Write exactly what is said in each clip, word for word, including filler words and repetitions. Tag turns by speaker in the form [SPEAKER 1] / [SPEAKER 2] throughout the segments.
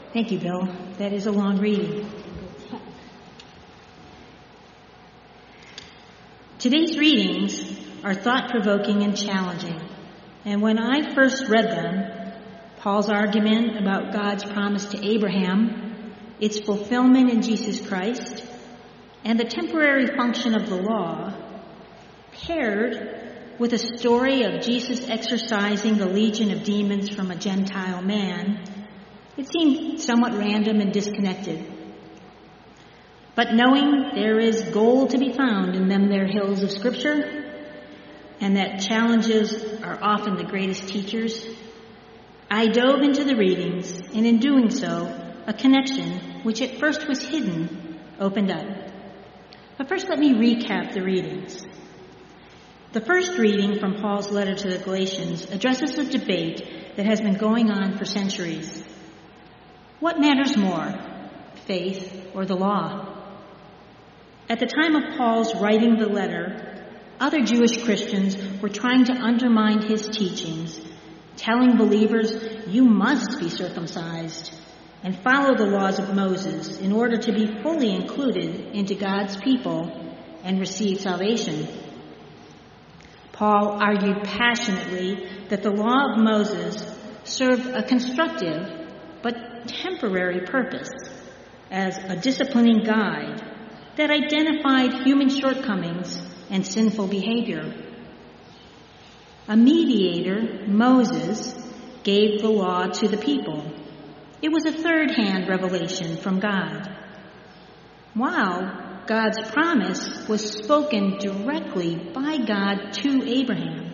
[SPEAKER 1] Thank you, Bill. That is a long reading. Today's readings are thought-provoking and challenging. And when I first read them, Paul's argument about God's promise to Abraham, its fulfillment in Jesus Christ, and the temporary function of the law, paired with a story of Jesus exorcising the legion of demons from a Gentile man, it seemed somewhat random and disconnected. But knowing there is gold to be found in them there hills of Scripture, and that challenges are often the greatest teachers, I dove into the readings, and in doing so, a connection, which at first was hidden, opened up. But first let me recap the readings. The first reading from Paul's letter to the Galatians addresses a debate that has been going on for centuries. What matters more, faith or the law? At the time of Paul's writing the letter, other Jewish Christians were trying to undermine his teachings, telling believers, you must be circumcised and follow the laws of Moses in order to be fully included into God's people and receive salvation. Paul argued passionately that the law of Moses served a constructive but temporary purpose as a disciplining guide that identified human shortcomings and sinful behavior. A mediator, Moses, gave the law to the people. It was a third-hand revelation from God. While God's promise was spoken directly by God to Abraham.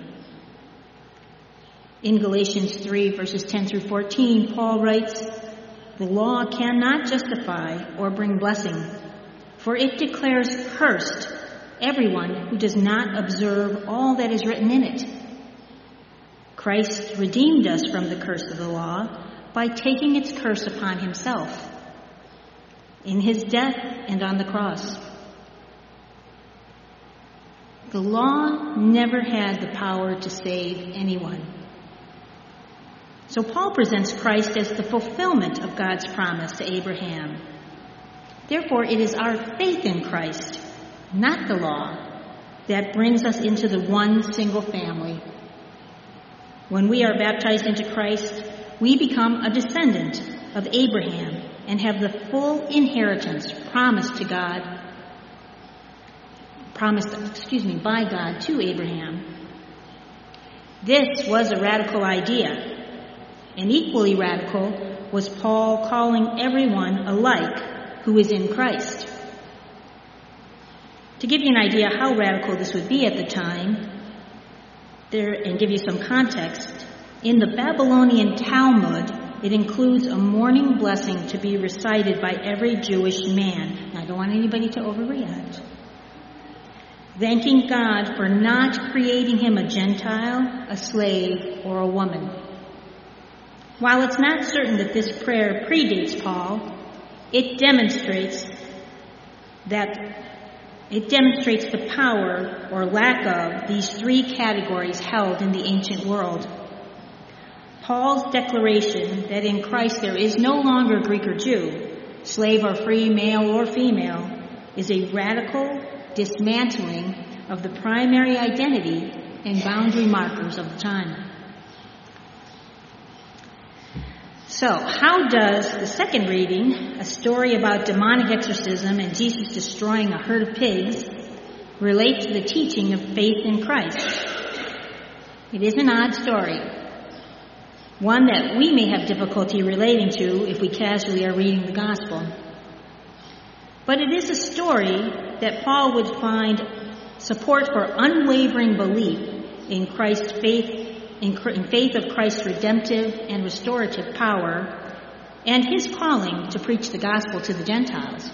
[SPEAKER 1] In Galatians three, verses ten through fourteen, Paul writes, the law cannot justify or bring blessing, for it declares cursed everyone who does not observe all that is written in it. Christ redeemed us from the curse of the law by taking its curse upon himself in his death and on the cross. The law never had the power to save anyone. So Paul presents Christ as the fulfillment of God's promise to Abraham. Therefore, it is our faith in Christ, not the law, that brings us into the one single family. When we are baptized into Christ, we become a descendant of Abraham and have the full inheritance promised to God, promised, excuse me, by God to Abraham. This was a radical idea, and equally radical was Paul calling everyone alike who is in Christ. To give you an idea how radical this would be at the time, there, and give you some context, in the Babylonian Talmud, it includes a morning blessing to be recited by every Jewish man. Now, I don't want anybody to overreact. Thanking God for not creating him a Gentile, a slave, or a woman. While it's not certain that this prayer predates Paul, it demonstrates that it demonstrates the power or lack of these three categories held in the ancient world. Paul's declaration that in Christ there is no longer Greek or Jew, slave or free, male or female, is a radical dismantling of the primary identity and boundary markers of the time. So, how does the second reading, a story about demonic exorcism and Jesus destroying a herd of pigs, relate to the teaching of faith in Christ? It is an odd story, one that we may have difficulty relating to if we casually are reading the gospel. But it is a story that Paul would find support for unwavering belief in Christ's faith, in faith of Christ's redemptive and restorative power, and his calling to preach the gospel to the Gentiles.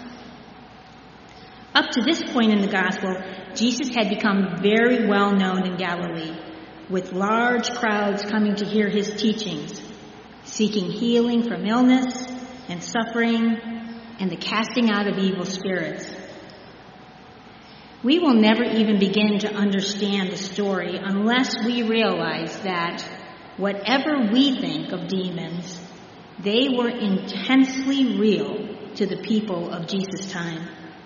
[SPEAKER 1] Up to this point in the gospel, Jesus had become very well known in Galilee, with large crowds coming to hear his teachings, seeking healing from illness and suffering and the casting out of evil spirits. We will never even begin to understand the story unless we realize that whatever we think of demons, They were intensely real to the people of Jesus' time.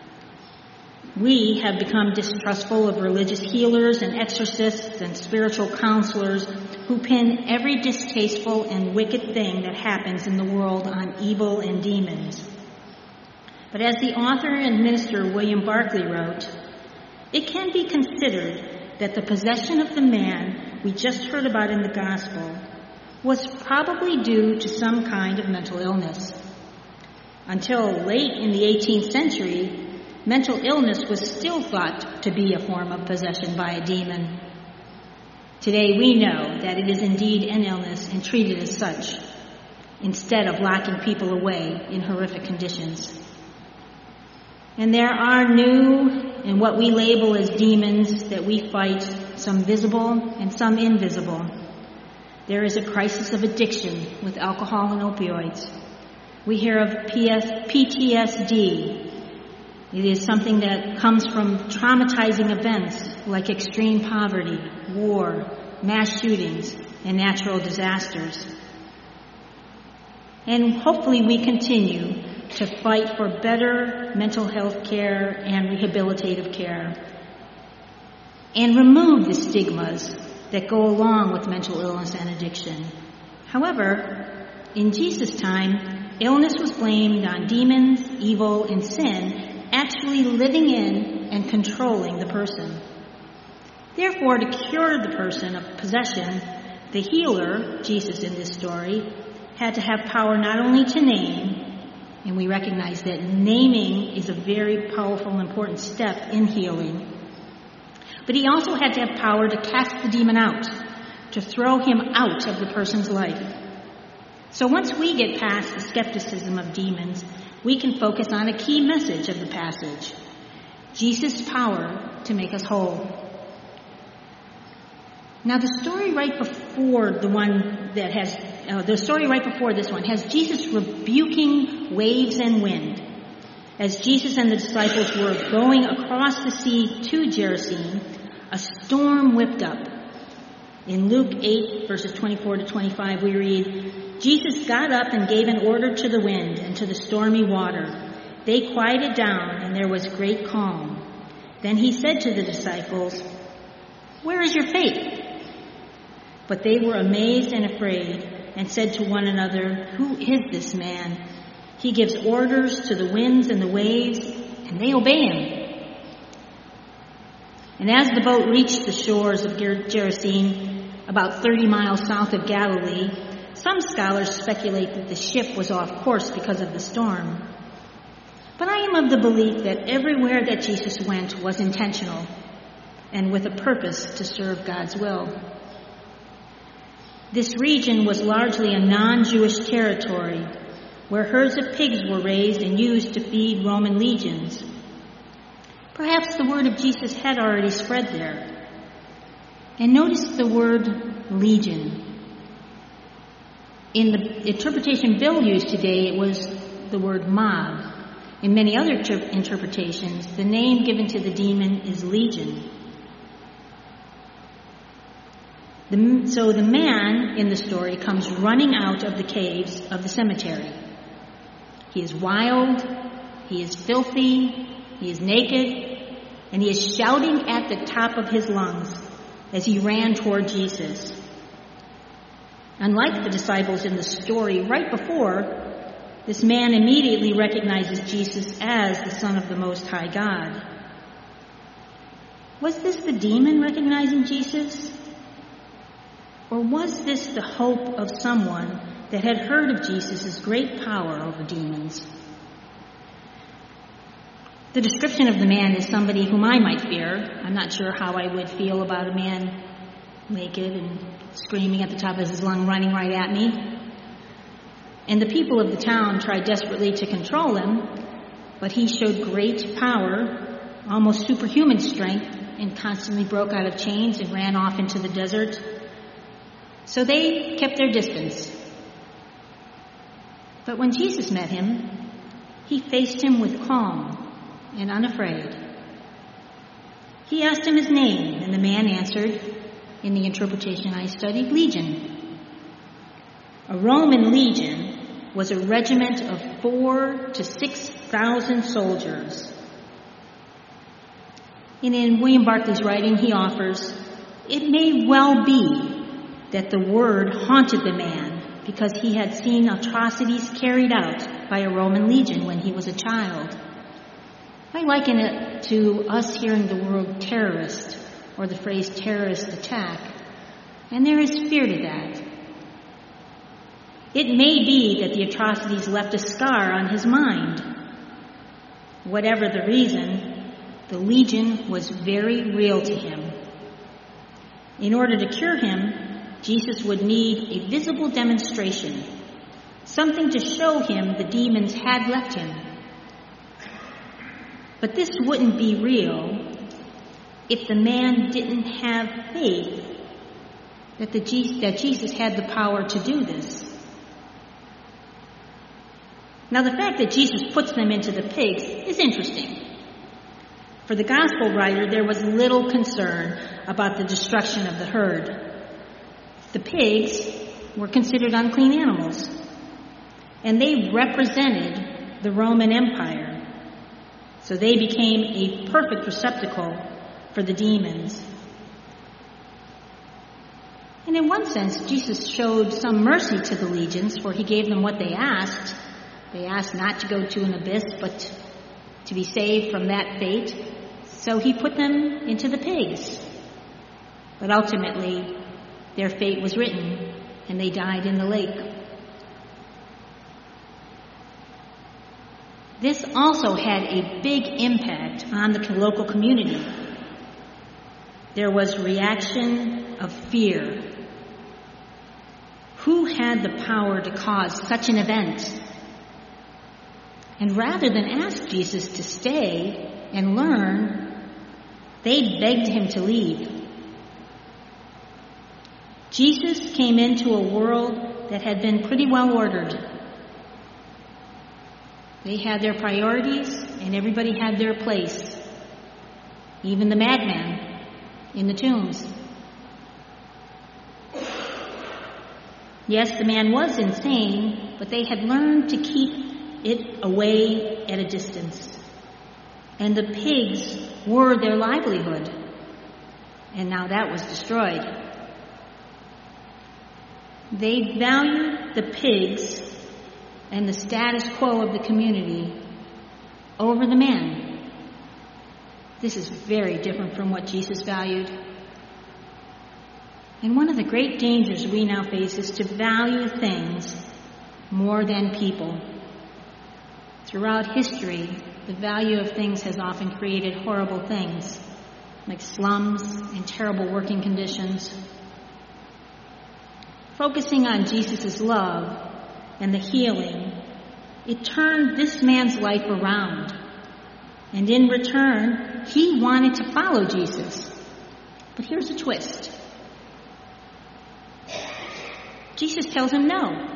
[SPEAKER 1] We have become distrustful of religious healers and exorcists and spiritual counselors who pin every distasteful and wicked thing that happens in the world on evil and demons. But as the author and minister William Barclay wrote, it can be considered that the possession of the man we just heard about in the gospel was probably due to some kind of mental illness. Until late in the eighteenth century, mental illness was still thought to be a form of possession by a demon. Today we know that it is indeed an illness and treated as such, instead of locking people away in horrific conditions. And there are new and what we label as demons that we fight, some visible and some invisible. There is a crisis of addiction with alcohol and opioids. We hear of P T S D. It is something that comes from traumatizing events like extreme poverty, war, mass shootings, and natural disasters. And hopefully we continue to fight for better mental health care and rehabilitative care and remove the stigmas that go along with mental illness and addiction. However, in Jesus' time, illness was blamed on demons, evil, and sin actually living in and controlling the person. Therefore, to cure the person of possession, the healer, Jesus in this story, had to have power not only to name, and we recognize that naming is a very powerful and important step in healing, but he also had to have power to cast the demon out, to throw him out of the person's life. So once we get past the skepticism of demons, we can focus on a key message of the passage: Jesus' power to make us whole. Now, the story right before the one that has, uh, the story right before this one has Jesus rebuking waves and wind. As Jesus and the disciples were going across the sea to Gerasene, a storm whipped up. In Luke eight, verses twenty-four to twenty-five, we read, Jesus got up and gave an order to the wind and to the stormy water. They quieted down, and there was great calm. Then he said to the disciples, "Where is your faith?" But they were amazed and afraid and said to one another, "Who is this man? He gives orders to the winds and the waves, and they obey him." And as the boat reached the shores of Gerasene, about thirty miles south of Galilee, some scholars speculate that the ship was off course because of the storm. But I am of the belief that everywhere that Jesus went was intentional and with a purpose to serve God's will. This region was largely a non-Jewish territory where herds of pigs were raised and used to feed Roman legions. Perhaps the word of Jesus had already spread there. And notice the word legion. In the interpretation Bill used today, it was the word mob. In many other ter- interpretations, the name given to the demon is legion. The, so the man in the story comes running out of the caves of the cemetery. He is wild, he is filthy, he is naked, and he is shouting at the top of his lungs as he ran toward Jesus. Unlike the disciples in the story right before, this man immediately recognizes Jesus as the Son of the Most High God. Was this the demon recognizing Jesus? Or was this the hope of someone that had heard of Jesus' great power over demons? The description of the man is somebody whom I might fear. I'm not sure how I would feel about a man naked and screaming at the top of his lung, running right at me. And the people of the town tried desperately to control him, but he showed great power, almost superhuman strength, and constantly broke out of chains and ran off into the desert. So they kept their distance. But when Jesus met him, he faced him with calm and unafraid. He asked him his name, and the man answered, in the interpretation I studied, legion. A Roman legion was a regiment of four to six thousand soldiers. And in William Barclay's writing, he offers, it may well be that the word haunted the man because he had seen atrocities carried out by a Roman legion when he was a child. I liken it to us hearing the word terrorist or the phrase terrorist attack, and there is fear to that. It may be that the atrocities left a scar on his mind. Whatever the reason, the legion was very real to him. In order to cure him, Jesus would need a visible demonstration, something to show him the demons had left him. But this wouldn't be real if the man didn't have faith that, the, that Jesus had the power to do this. Now, the fact that Jesus puts them into the pigs is interesting. For the gospel writer, there was little concern about the destruction of the herd. The pigs were considered unclean animals, and they represented the Roman Empire. So they became a perfect receptacle for the demons. And in one sense, Jesus showed some mercy to the legions, for he gave them what they asked. They asked not to go to an abyss, but to be saved from that fate. So he put them into the pigs. But ultimately, their fate was written, and they died in the lake. This also had a big impact on the local community. There was reaction of fear. Who had the power to cause such an event? And rather than ask Jesus to stay and learn, they begged him to leave. Jesus came into a world that had been pretty well ordered. They had their priorities, and everybody had their place. Even the madman in the tombs. Yes, the man was insane, but they had learned to keep it away at a distance. And the pigs were their livelihood. And now that was destroyed. They valued the pigs and the status quo of the community over the man. This is very different from what Jesus valued. And one of the great dangers we now face is to value things more than people. Throughout history, the value of things has often created horrible things, like slums and terrible working conditions. Focusing on Jesus' love and the healing, it turned this man's life around. And in return, he wanted to follow Jesus. But here's a twist. Jesus tells him no.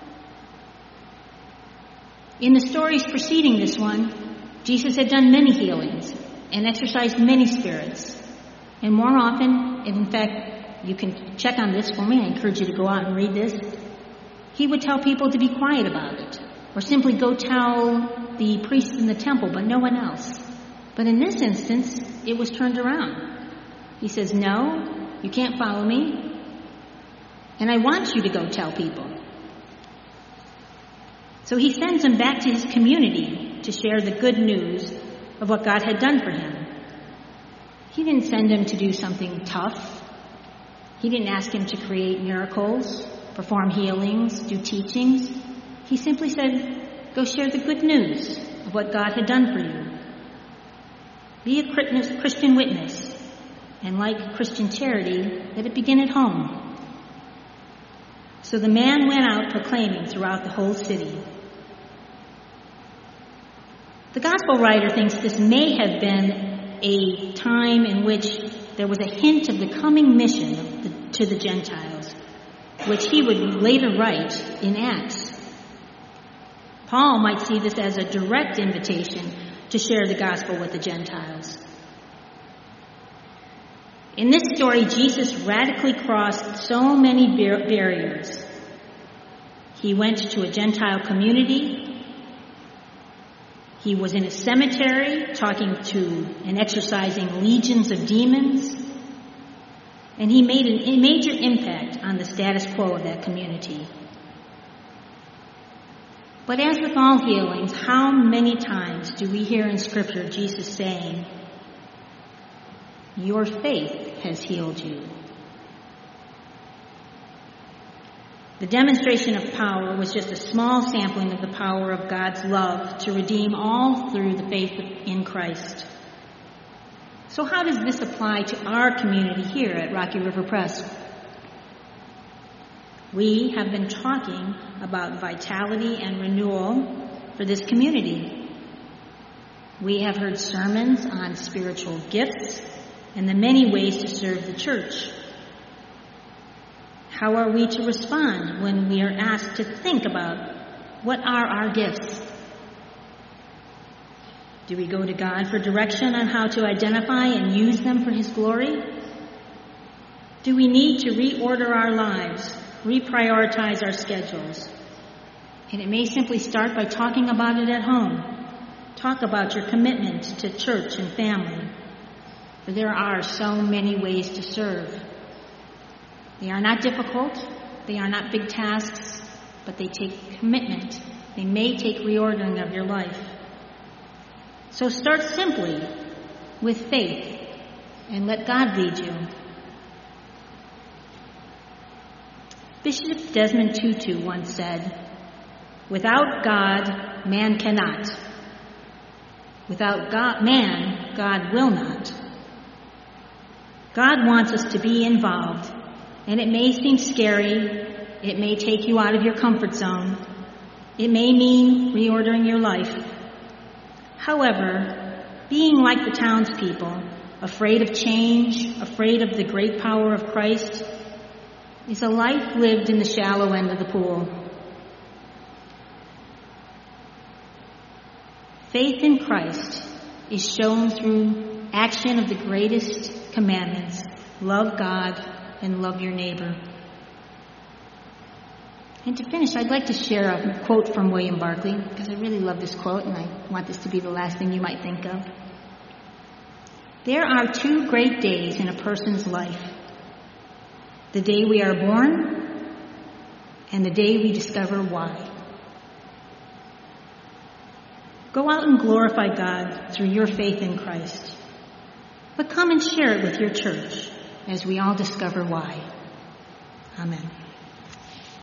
[SPEAKER 1] In the stories preceding this one, Jesus had done many healings and exorcised many spirits. And more often, and in fact, you can check on this for me, I encourage you to go out and read this, he would tell people to be quiet about it, or simply go tell the priests in the temple, but no one else. But in this instance, it was turned around. He says, no, you can't follow me, and I want you to go tell people. So he sends him back to his community to share the good news of what God had done for him. He didn't send him to do something tough. He didn't ask him to create miracles, perform healings, do teachings. He simply said, go share the good news of what God had done for you. Be a Christian witness, and like Christian charity, let it begin at home. So the man went out proclaiming throughout the whole city. The gospel writer thinks this may have been a time in which there was a hint of the coming mission of the, to the Gentiles, which he would later write in Acts. Paul might see this as a direct invitation to share the gospel with the Gentiles. In this story, Jesus radically crossed so many bar- barriers. He went to a Gentile community. He was in a cemetery talking to and exorcising legions of demons. And he made a major impact on the status quo of that community. But as with all healings, how many times do we hear in Scripture Jesus saying, "Your faith has healed you"? The demonstration of power was just a small sampling of the power of God's love to redeem all through the faith in Christ. So how does this apply to our community here at Rocky River Press? We have been talking about vitality and renewal for this community. We have heard sermons on spiritual gifts and the many ways to serve the church. How are we to respond when we are asked to think about what are our gifts? Do we go to God for direction on how to identify and use them for His glory? Do we need to reorder our lives, reprioritize our schedules? And it may simply start by talking about it at home. Talk about your commitment to church and family. For there are so many ways to serve. They are not difficult, they are not big tasks, but they take commitment. They may take reordering of your life. So start simply with faith and let God lead you. Bishop Desmond Tutu once said, "Without God, man cannot. Without God, man, God will not." God wants us to be involved. And it may seem scary, it may take you out of your comfort zone, it may mean reordering your life. However, being like the townspeople, afraid of change, afraid of the great power of Christ, is a life lived in the shallow end of the pool. Faith in Christ is shown through action of the greatest commandments: love God and love your neighbor. And to finish, I'd like to share a quote from William Barclay, because I really love this quote, and I want this to be the last thing you might think of. There are two great days in a person's life: the day we are born and the day we discover why. Go out and glorify God through your faith in Christ, but come and share it with your church as we all discover why. Amen.